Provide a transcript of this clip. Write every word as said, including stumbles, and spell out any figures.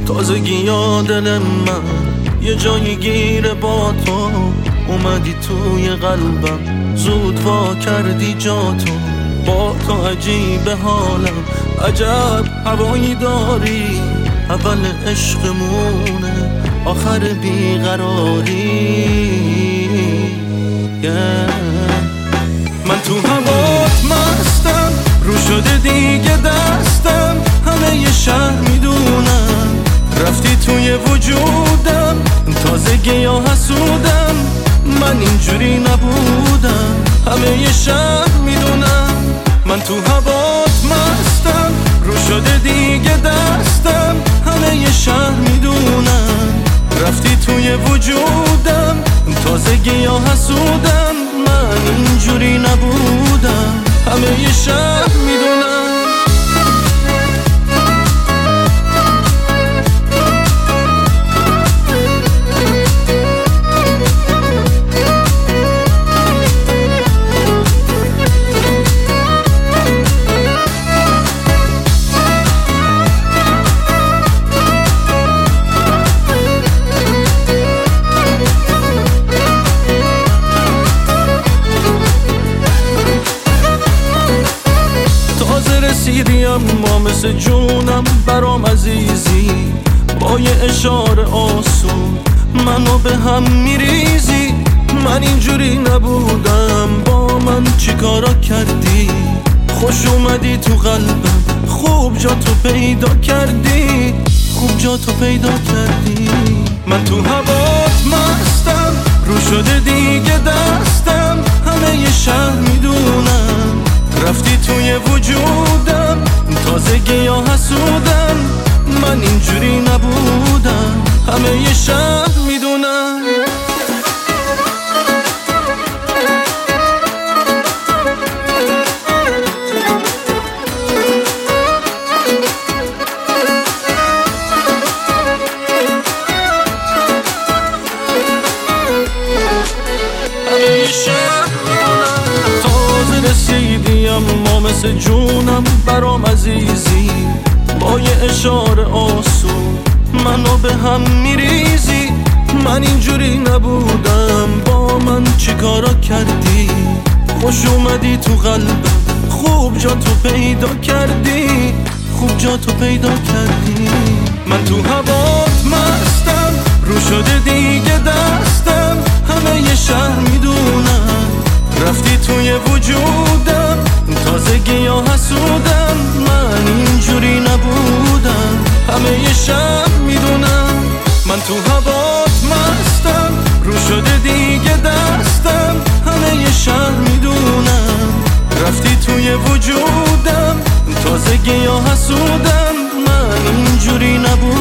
تازگی یا دل من یه جایی گیره با تو، اومدی توی قلبم زود وا کردی جاتو. با تو عجیب حالم، عجب هوایی داری، اول عشقمونه آخر بیقراری. yeah. من تو هوات مستم، رو شده دیگه دستم، همه یه شهر میدونم رفتی توی وجودم. تازگی یا حسودم، من اینجوری نبودم، همه یه شهر میدونم. من تو هوات مستم، رو شده دیگه دستم، همه یه شهر میدونم رفتی توی وجودم. تازگی یا حسودم، من اینجوری نبودم، همه یه شهر میدونم. رسیدی اما مثل جونم برام عزیزی، با یه اشاره آسون منو به هم میریزی. من اینجوری نبودم، با من چی کارا کردی؟ خوش اومدی تو قلبم، خوب جا تو پیدا کردی، خوب جا تو پیدا کردی. من تو هوات مستم، رو شده دیگه دستم، همه یه شهر میدونم رفتی توی وجودم. تازگی یا حسودم، من اینجوری نبودم، همه یه شهر میدونم. همه یه شهر میدونم. تازه رسیدی اما مثل جونم برام عزیزی، با یه اشاره آسون منو به هم میریزی. من اینجوری نبودم، با من چی کارا کردی؟ خوش اومدی تو قلبم، خوب جا تو پیدا کردی، خوب جا تو پیدا کردی. من تو هوات مستم، رو شده دیگه دستم، همه یه شهر میدونم رفتی توی وجودم. تازگی یا حسودم، من اینجوری نبودم، همه یه شهر میدونم. من تو هوات مستم، رو شده دیگه دستم، همه یه شهر میدونم رفتی توی وجودم. تازگی یا حسودم، من اینجوری نبودم.